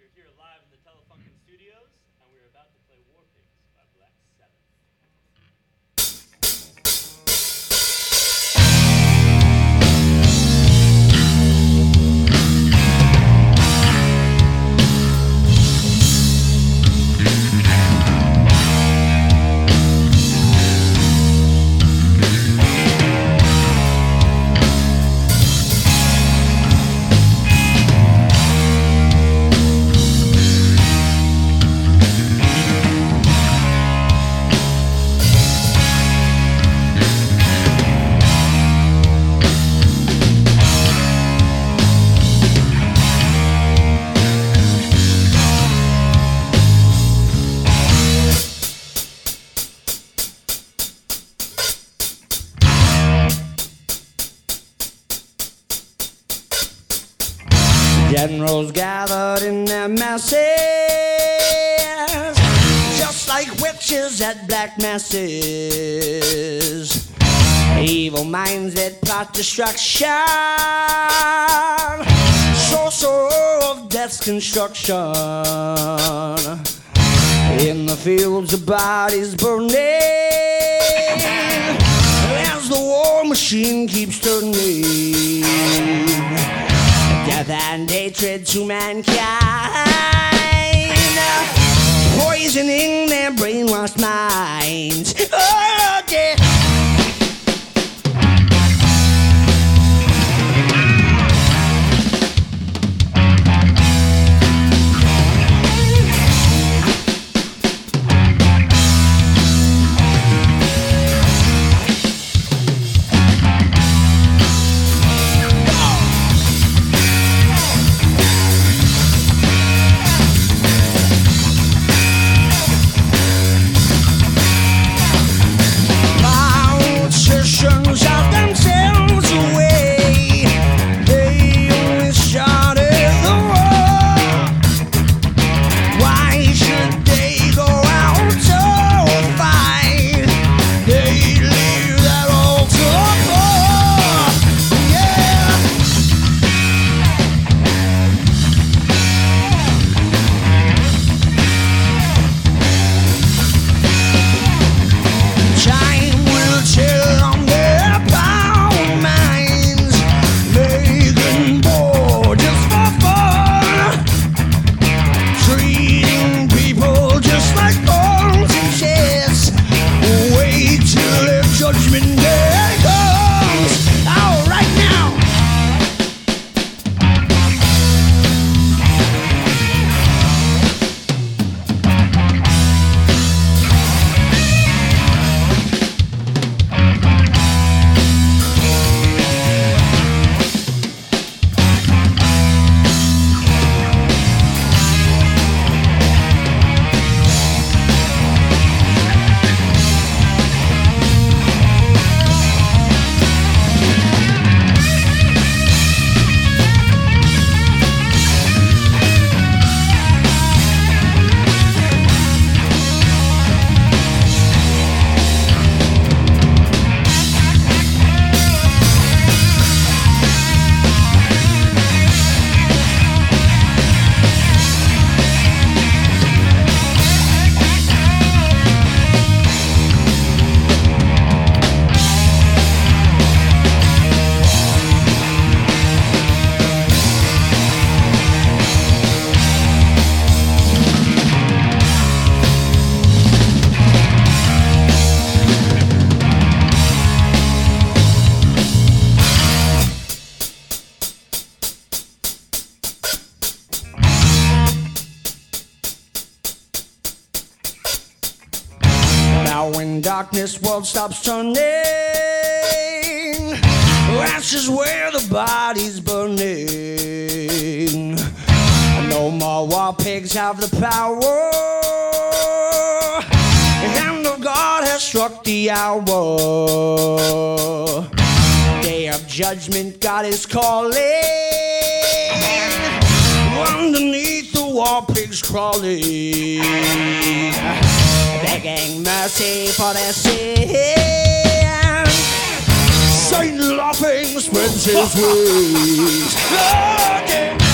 We're here live in the Telefunken Studios, and we're about to play War Pigs by Black Sabbath. Generals gathered in their masses, just like witches at black masses. Evil minds that plot destruction, sorcerer of death's construction. In the fields of bodies burning, as the war machine keeps turning. Death and hatred to mankind, poisoning their brainwashed minds. Oh, death. When darkness world stops turning, ashes where the body's burning. No more war pigs have the power. The hand of God has struck the hour. Day of judgment, God is calling. Underneath the war pigs crawling, begging mercy for their sins. Satan laughing spreads his wings.